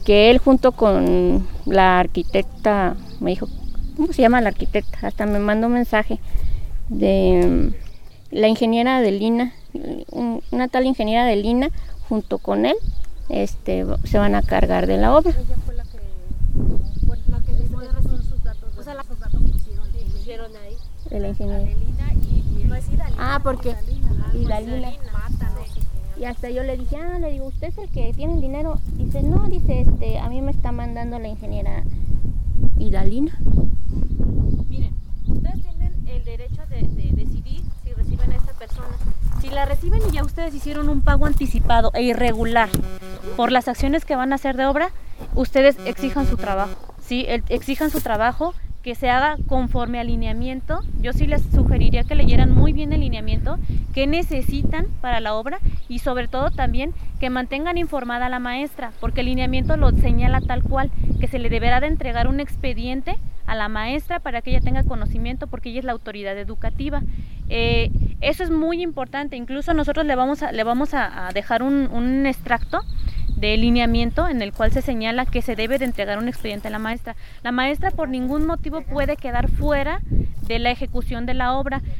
que él junto con la arquitecta, me dijo, ¿cómo se llama la arquitecta? Hasta me mandó un mensaje de la ingeniera de Lina, una tal ingeniera de Lina, junto con él, se van a cargar de la obra. Ella fue la que dejó sus datos, o sea, los datos que pusieron ahí. De la ingeniera. Adelina y no es Idalina. Porque Idalina. Mata, no sé qué. Y hasta yo le dije, le digo, ¿usted es el que tiene el dinero? Dice, no, dice, a mí me está mandando la ingeniera Idalina. Miren, ustedes tienen el derecho de decidir si reciben a esta persona. Si la reciben y ya ustedes hicieron un pago anticipado e irregular por las acciones que van a hacer de obra, ustedes exijan su trabajo, ¿sí? Exijan su trabajo, que se haga conforme al lineamiento. Yo sí les sugeriría que leyeran muy bien el lineamiento, qué necesitan para la obra y sobre todo también que mantengan informada a la maestra, porque el lineamiento lo señala tal cual, que se le deberá de entregar un expediente a la maestra para que ella tenga conocimiento, porque ella es la autoridad educativa. Eso es muy importante. Incluso nosotros le vamos a dejar un extracto de lineamiento en el cual se señala que se debe de entregar un expediente a la maestra. La maestra por ningún motivo puede quedar fuera de la ejecución de la obra.